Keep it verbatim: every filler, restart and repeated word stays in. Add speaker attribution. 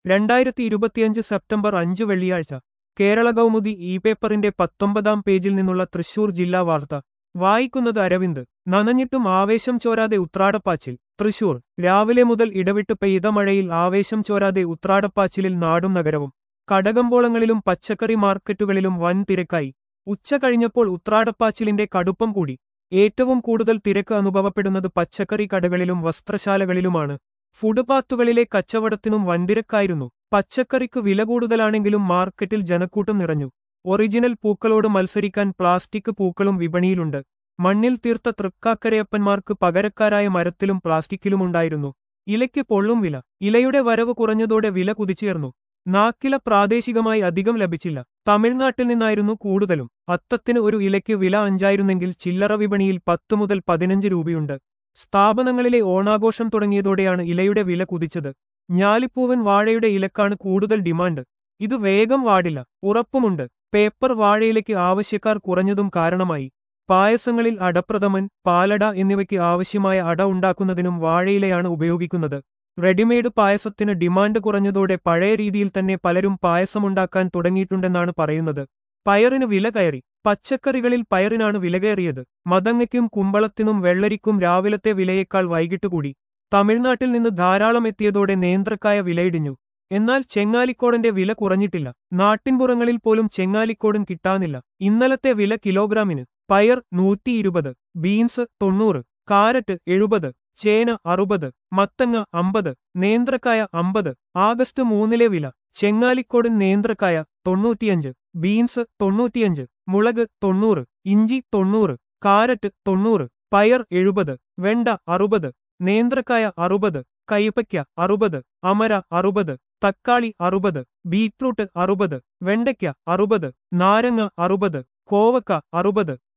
Speaker 1: രണ്ടായിരത്തി ഇരുപത്തിയഞ്ച് സെപ്റ്റംബർ അഞ്ച് വെള്ളിയാഴ്ച കേരള കൗമുദി ഇ പേപ്പറിന്റെ പത്തൊമ്പതാം പേജിൽ നിന്നുള്ള തൃശൂർ ജില്ലാ വാർത്ത വായിക്കുന്നത് അരവിന്ദ്. നനഞ്ഞിട്ടും ആവേശം ചോരാതെ ഉത്രാടപ്പാച്ചിൽ. തൃശൂർ രാവിലെ മുതൽ ഇടവിട്ട് പെയ്ത മഴയിൽ ആവേശം ചോരാതെ ഉത്രാടപ്പാച്ചിലിൽ നാടും നഗരവും. കടകമ്പോളങ്ങളിലും പച്ചക്കറി മാർക്കറ്റുകളിലും വൻ തിരക്കായി. ഉച്ച കഴിഞ്ഞപ്പോൾ ഉത്രാടപ്പാച്ചിലിന്റെ കടുപ്പം കൂടി. ഏറ്റവും കൂടുതൽ തിരക്ക് അനുഭവപ്പെടുന്നത് പച്ചക്കറി കടകളിലും വസ്ത്രശാലകളിലുമാണ്. ഫുട്പാത്തുകളിലെ കച്ചവടത്തിനും വൻതിരക്കായിരുന്നു. പച്ചക്കറിക്ക് വില കൂടുതലാണെങ്കിലും മാർക്കറ്റിൽ ജനക്കൂട്ടം നിറഞ്ഞു. ഒറിജിനൽ പൂക്കളോട് മത്സരിക്കാൻ പ്ലാസ്റ്റിക് പൂക്കളും വിപണിയിലുണ്ട്. മണ്ണിൽ തീർത്ത തൃക്കാക്കരയപ്പന്മാർക്ക് പകരക്കാരായ മരത്തിലും പ്ലാസ്റ്റിക്കിലുമുണ്ടായിരുന്നു. ഇലയ്ക്ക് പൊള്ളും വില. ഇലയുടെ വരവ് കുറഞ്ഞതോടെ വില കുതിച്ചുയർന്നു. നാക്കില പ്രാദേശികമായി അധികം ലഭിച്ചില്ല. തമിഴ്നാട്ടിൽ നിന്നായിരുന്നു കൂടുതലും. അത്തത്തിന് ഒരു ഇലയ്ക്ക് വില അഞ്ചായിരുന്നെങ്കിൽ ചില്ലറ വിപണിയിൽ പത്ത് മുതൽ പതിനഞ്ച് രൂപയുണ്ട്. സ്ഥാപനങ്ങളിലെ ഓണാഘോഷം തുടങ്ങിയതോടെയാണ് ഇലയുടെ വില കുതിച്ചത്. ഞാലിപ്പൂവൻ വാഴയുടെ ഇലക്കാണ് കൂടുതൽ ഡിമാൻഡ്. ഇത് വേഗം വാടില്ല, ഉറപ്പുമുണ്ട്. പേപ്പർ വാഴയിലയ്ക്ക് ആവശ്യക്കാർ കുറഞ്ഞതും കാരണമായി. പായസങ്ങളിൽ അടപ്രഥമൻ, പാലട എന്നിവയ്ക്ക് ആവശ്യമായ അട ഉണ്ടാക്കുന്നതിനും വാഴയിലയാണ് ഉപയോഗിക്കുന്നത്. റെഡിമെയ്ഡ് പായസത്തിന് ഡിമാൻഡ് കുറഞ്ഞതോടെ പഴയ രീതിയിൽ തന്നെ പലരും പായസമുണ്ടാക്കാൻ തുടങ്ങിയിട്ടുണ്ടെന്നാണ് പറയുന്നത്. പയറിന് വില കയറി. പച്ചക്കറികളിൽ പയറിനാണ് വിലകയറിയത്. മതങ്ങയ്ക്കും കുമ്പളത്തിനും വെള്ളരിക്കും രാവിലത്തെ വിലയേക്കാൾ വൈകിട്ട് കൂടി. തമിഴ്നാട്ടിൽ നിന്ന് ധാരാളം എത്തിയതോടെ നേന്ത്രക്കായ വിലയിടിഞ്ഞു. എന്നാൽ ചെങ്ങാലിക്കോടന്റെ വില കുറഞ്ഞിട്ടില്ല. നാട്ടിൻപുറങ്ങളിൽ പോലും ചെങ്ങാലിക്കോടൻ കിട്ടാനില്ല. ഇന്നലത്തെ വില കിലോഗ്രാമിന് പയർ നൂറ്റി ഇരുപത്, ബീൻസ് തൊണ്ണൂറ്, കാരറ്റ് എഴുപത്, ചേന അറുപത്, മത്തങ്ങ അമ്പത്, നേന്ത്രക്കായ അമ്പത്. ആഗസ്റ്റ് മൂന്നിലെ വില. ചെങ്ങാലിക്കോടൻ നേന്ത്രക്കായ തൊണ്ണൂറ്റിയഞ്ച്, ബീൻസ് തൊണ്ണൂറ്റിയഞ്ച്, മുളക് തൊണ്ണൂറ്, ഇഞ്ചി തൊണ്ണൂറ്, കാരറ്റ് തൊണ്ണൂറ്, പയർ എഴുപത്, വെണ്ട അറുപത്, നേന്ത്രക്കായ അറുപത്, കൈപ്പയ്ക്ക അറുപത്, അമര അറുപത്, തക്കാളി അറുപത്, ബീറ്റ്റൂട്ട് അറുപത്, വെണ്ടയ്ക്ക അറുപത്, നാരങ്ങ അറുപത്, കോവക്ക അറുപത്.